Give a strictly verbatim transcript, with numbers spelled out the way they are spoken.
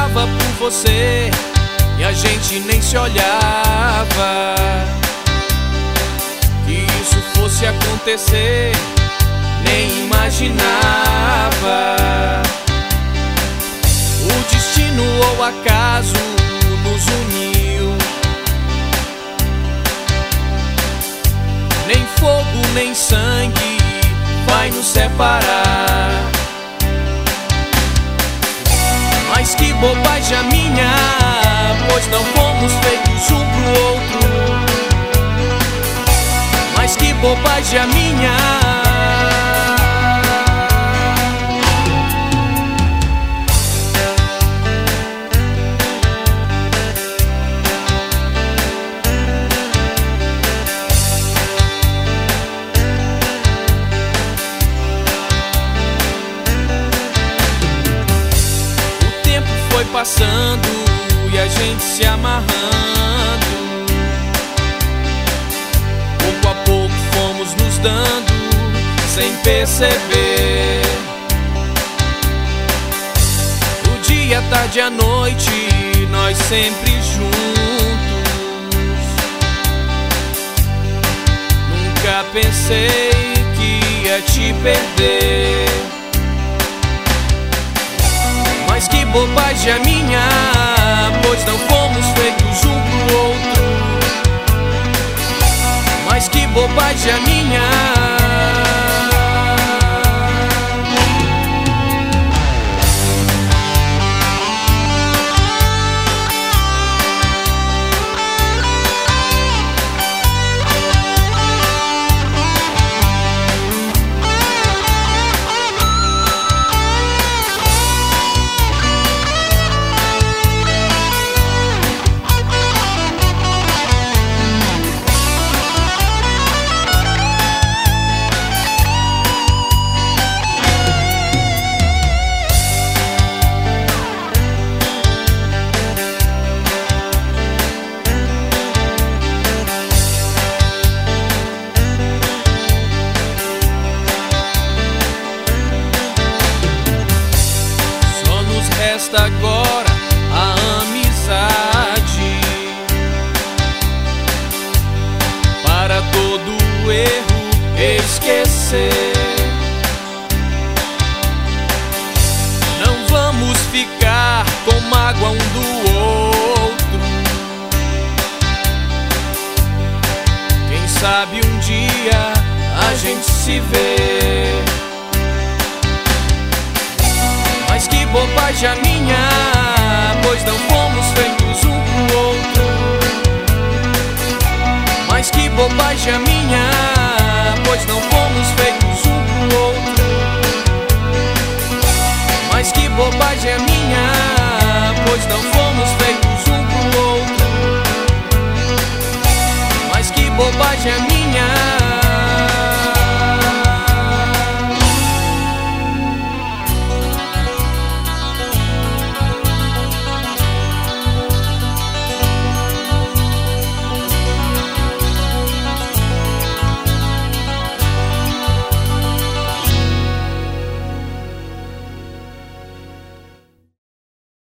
apaixonava por você e a gente nem se olhava. Que isso fosse acontecer, nem imaginava. O destino ou acaso nos uniu. Nem fogo nem sangue vai nos separar. Mas que bobagem a minha, pois não fomos feitos um pro outro. Mas que bobagem a minha. Foi passando e a gente se amarrando. Pouco a pouco fomos nos dando sem perceber. O dia, a tarde e a noite, nós sempre juntos. Nunca pensei que ia te perder. Mas que bobagem a minha, pois não fomos feitos um pro outro. Mas que bobagem a minha. Resta agora a amizade. Para todo erro esquecer. Não vamos ficar com mágoa um do outro. Quem sabe um dia a gente se vê. Mas que bobagem a minha, pois não fomos feitos um pro outro. Mas que bobagem a minha, pois não fomos feitos um pro outro. Mas que bobagem a minha, pois não fomos feitos um pro outro. Mas que bobagem a minha.